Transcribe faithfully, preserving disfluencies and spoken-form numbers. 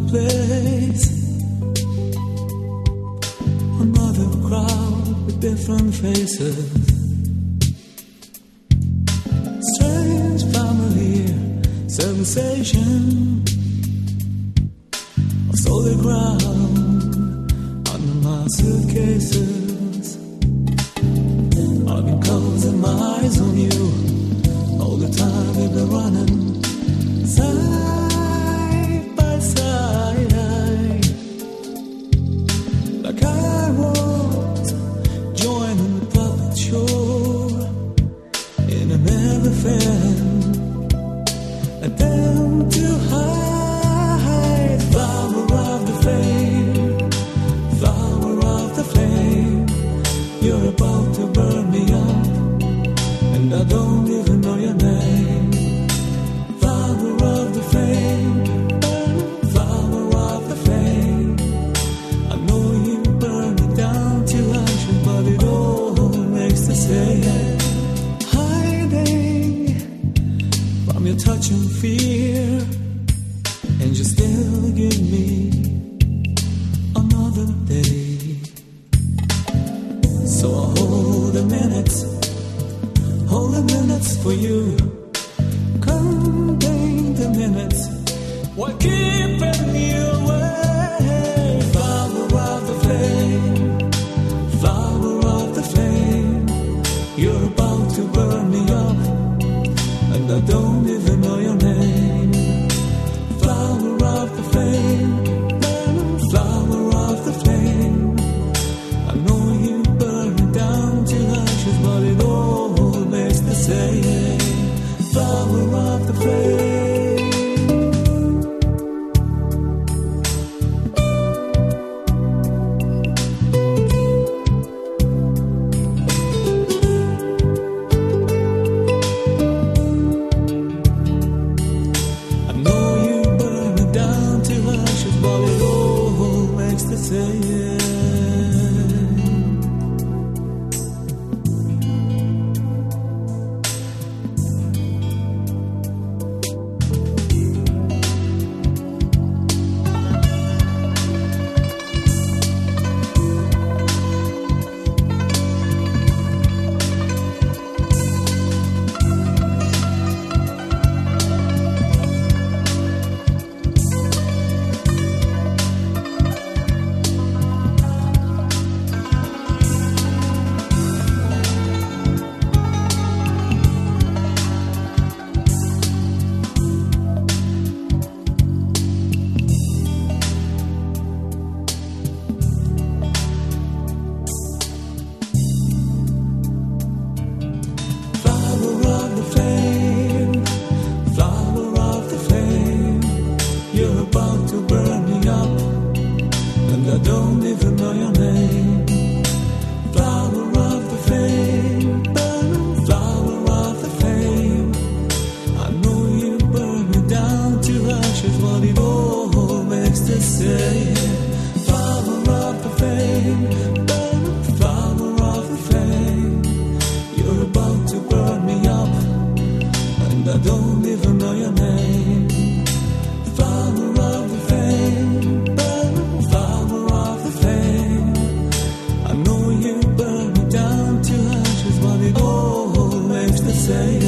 place. Another crowd with different faces. Strange familiar sensation of solid ground under my suitcases. I've been closing my eyes on you all the time. We've been running side by side, like I was joining the puppet show in a never failing attempt to hide. Flower of the flame, flower of the flame, you're about to burn me up, and I don't even know your name. Flower of the flame, flower of the flame, I know you burn me down to ashes, but it all makes the same. Hiding from your touch and fear, and you still give me another day. So I hold the minutes, hold the minutes for you. Counting the minutes, what keeping you away? Flower of the flame, flower of the flame, you're about to burn me up, and I don't even know your name. Flower of the flame, flower of the flame, I know you burn me down to ashes, but it all makes the same. Flower of the flame. I know you burn me down to ashes, but it all makes the same. You're about to burn me up, and I don't even know your name. Flower of the flame, burn, flower of the flame, I know you burn me down to ashes, but it all makes the same. Flower of the flame, burn, flower of the flame, you're about to burn me up, and I don't even know your name. Flower of the flame, burn, flower of the flame, I know you burn me down to ashes, but it all makes the same.